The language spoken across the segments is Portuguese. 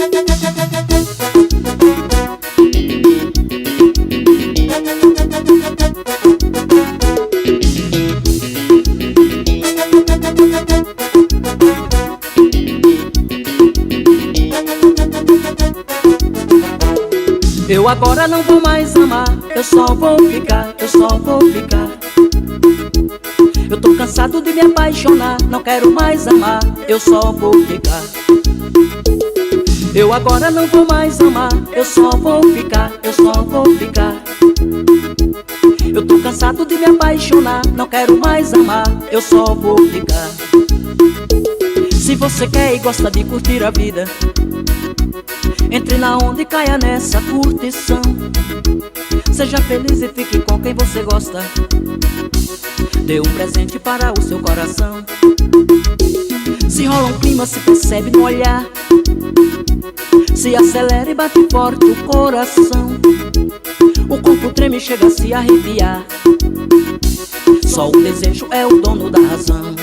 Eu agora não vou mais amar, eu só vou ficar, eu só vou ficar. Eu tô cansado de me apaixonar, não quero mais amar, eu só vou ficar. Eu agora não vou mais amar, eu só vou ficar, eu só vou ficar. Eu tô cansado de me apaixonar, não quero mais amar, eu só vou ficar. Se você quer e gosta de curtir a vida, entre na onda e caia nessa curtição. Seja feliz e fique com quem você gosta. Dê um presente para o seu coração. Se rola um clima, se percebe no olhar. Se acelera e bate forte o coração. O corpo treme e chega a se arrepiar. Só o desejo é o dono da razão.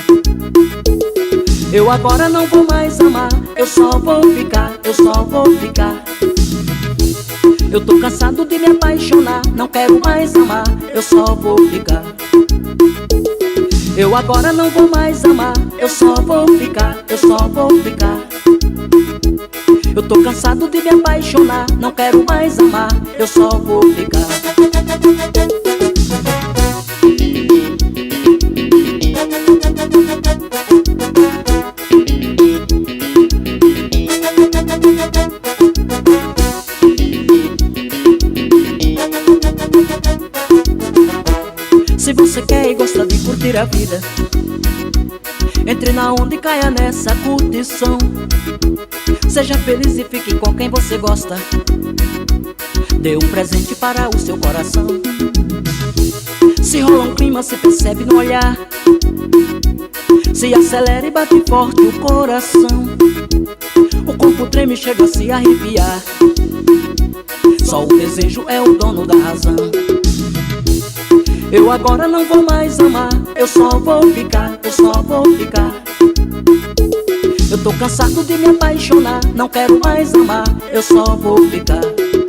Eu agora não vou mais amar, eu só vou ficar, eu só vou ficar. Eu tô cansado de me apaixonar, não quero mais amar, eu só vou ficar. Eu agora não vou mais amar, eu só vou ficar, eu só vou ficar. Eu tô cansado de me apaixonar, não quero mais amar, eu só vou ficar. Se você quer e gosta de curtir a vida, entre na onda e caia nessa curtição. Seja feliz e fique com quem você gosta. Dê um presente para o seu coração. Se rola um clima, se percebe no olhar. Se acelera e bate forte o coração. O corpo treme e chega a se arrepiar. Só o desejo é o dono da razão. Eu agora não vou mais amar, eu só vou ficar, eu só vou ficar. Eu tô cansado de me apaixonar, não quero mais amar, eu só vou ficar.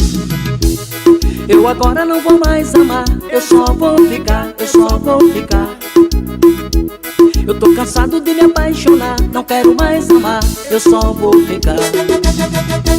Eu agora não vou mais amar, eu só vou ficar, eu só vou ficar. Eu tô cansado de me apaixonar, não quero mais amar, eu só vou ficar.